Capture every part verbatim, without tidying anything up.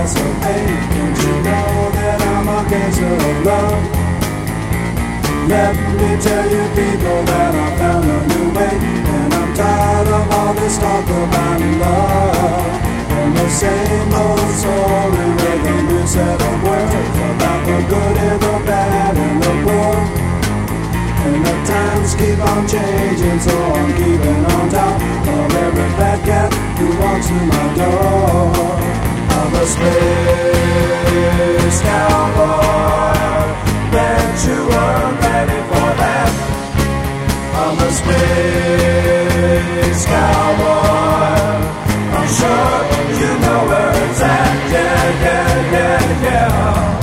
price of pain. Don't you know that I'm a gangster of love? Let me tell you people that I found a new way, and I'm tired of all this talk about love. And the same old story with a new set of words about the good and the bad and the poor. And the times keep on changing, so I'm keeping on top of every fat cat who walks through my door. I'm a space cowboy, bet you weren't ready for that. I'm a space cowboy, I'm sure you know where it's at. Yeah, yeah, yeah, yeah.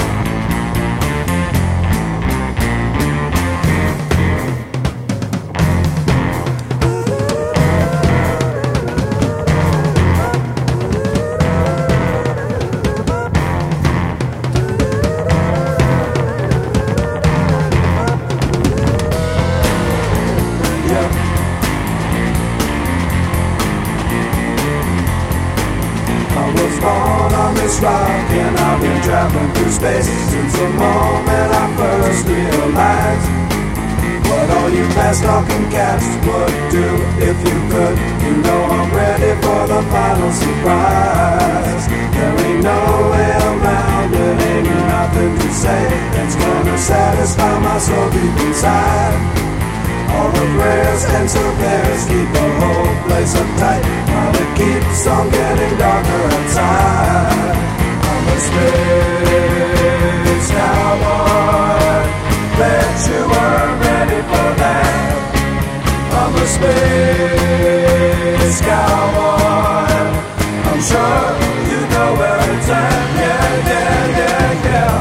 Born on this rock, and I've been traveling through space since the moment I first realized what all you fast-talking cats would do if you could. You know I'm ready for the final surprise. There ain't no way around it, ain't nothing to say that's gonna satisfy my soul deep inside. All the prayers and surveyors keep the whole place uptight, while it keeps on getting darker outside. I'm a space cowboy, bet you weren't ready for that. I'm a space cowboy, I'm sure you know where it's at. Yeah, yeah, yeah, yeah.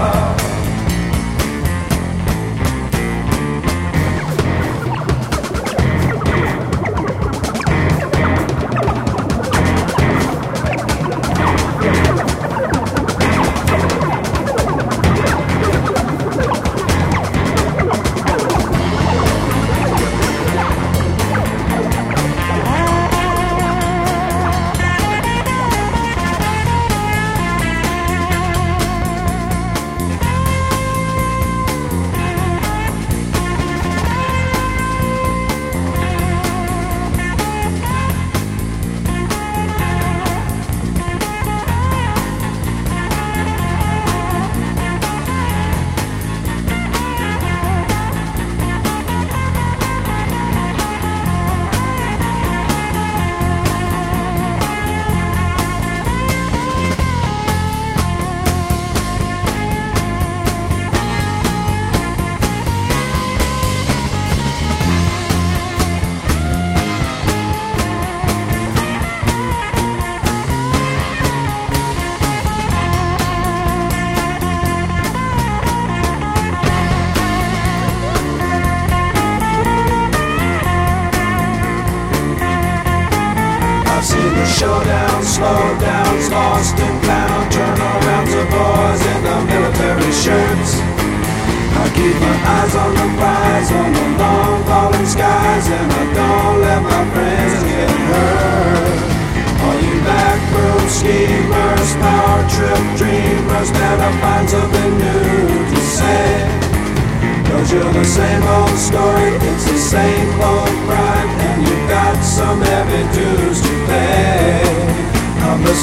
Showdown, slowdowns, lost and found, turnarounds of boys in the military shirts. I keep my eyes on the prize, on the long falling skies, and I don't let my friends get hurt. All you backroom schemers, power trip dreamers, better find something new to say. Cause you're the same old story, it's the same old pride, and you've got some heavy dues to pay. I'm the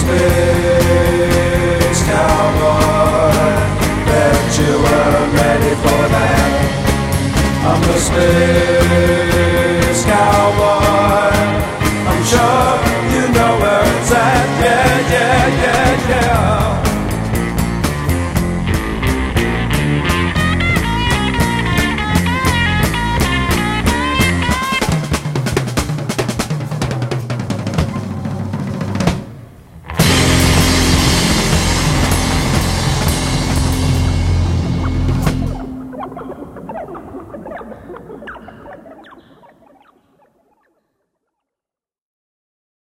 space cowboy, bet you weren't ready for that. I'm the space